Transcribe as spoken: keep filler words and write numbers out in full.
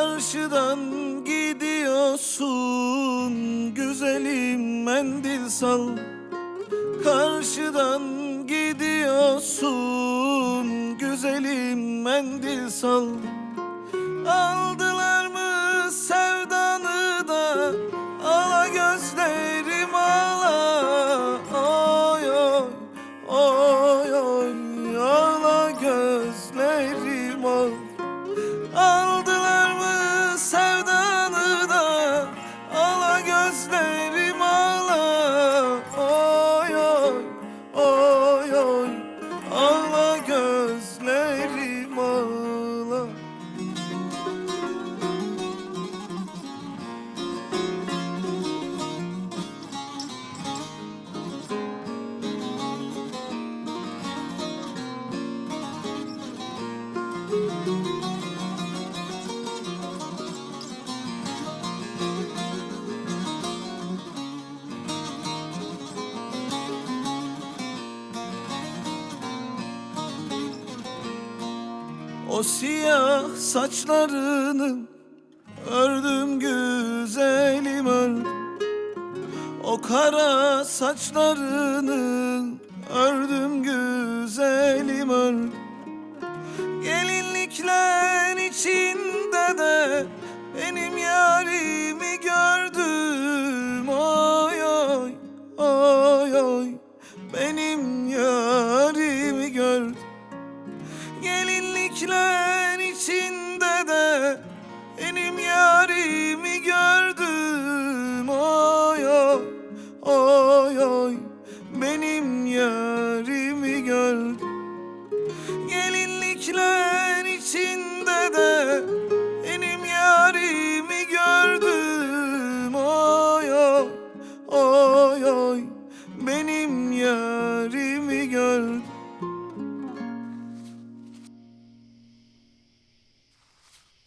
Karşıdan gidiyorsun güzelim mendil sal. Karşıdan gidiyorsun güzelim mendil sal. Aldılar mı sevdanı da ala gözlerim ala. Oy oy oy oy ala gözlerim al. Aldılar mı sevdanı da ala gözlerim ala. Oy oy oy oy ala gözlerim ala. O siyah saçlarını ördüm güzelim ördüm. O kara saçlarını ördüm güzelim ördüm. Gelinlikler içinde de benim yarimi gördüm. Oy oy oy oy benim yarimi gördüm. Gelinlikler içinde de benim yarimi gördüm. Oy oy oy oy benim yarimi gördüm. Gelinlikler içinde de benim yarimi gördüm. Oy oy oy oy benim yarimi